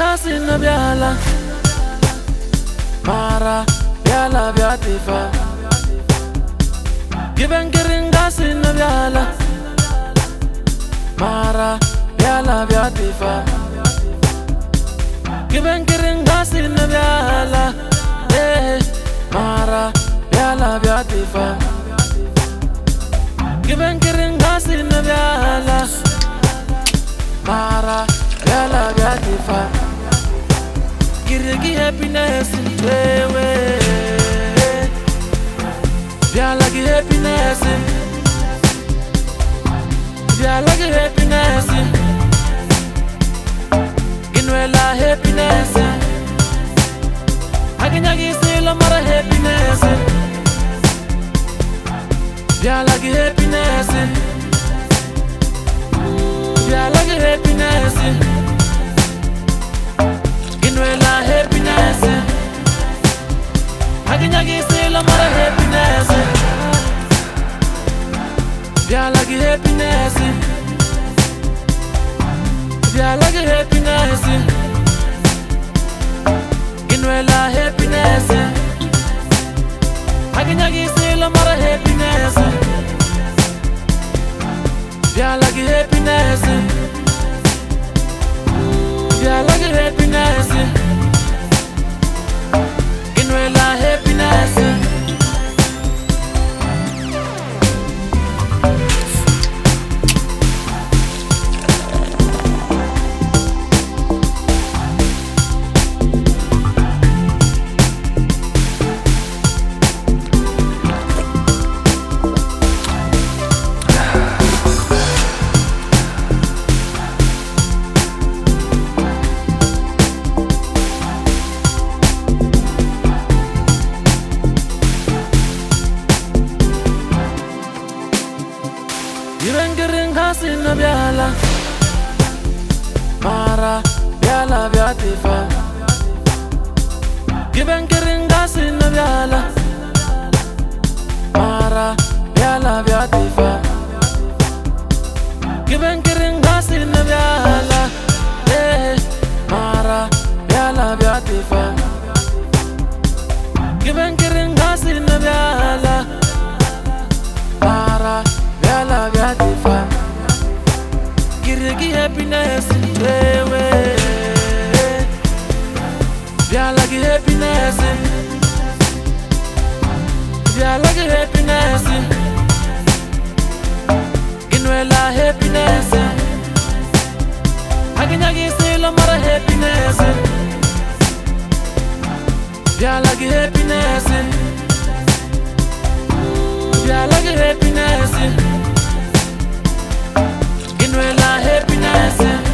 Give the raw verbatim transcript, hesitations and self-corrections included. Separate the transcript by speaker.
Speaker 1: ngasi na byala mara byala byatifa Gibenkiri ngasi na byala mara byala byatifa Gibenkiri ngasi na byala eh mara byala byatifa Gibenkiri ngasi na byala mara byala byatifa Girigi happiness wewe byala gi happiness byala gi happiness Inwela happiness Aginyagi sila mara happiness byala gi happiness byala gi happiness Inwela happiness Aginyagi sila mara happiness byala gi happiness byala gi happiness Inwela happiness Aginyagi sila mara happiness byala gi happiness byala gi happiness Inwela happiness Gibenkiri ngasi na byala mara byala byatifa Gibenkiri ngasi na byala mara byala byatifa Gibenkiri ngasi na byala eh mara byala byatifa Gibenkiri ngasi na byala mara byala byatifa Girigi happiness wewe byala gi happiness byala gi happiness Inwela happiness Aginyagi sila mara happiness byala gi happiness byala gi happiness Inwela happiness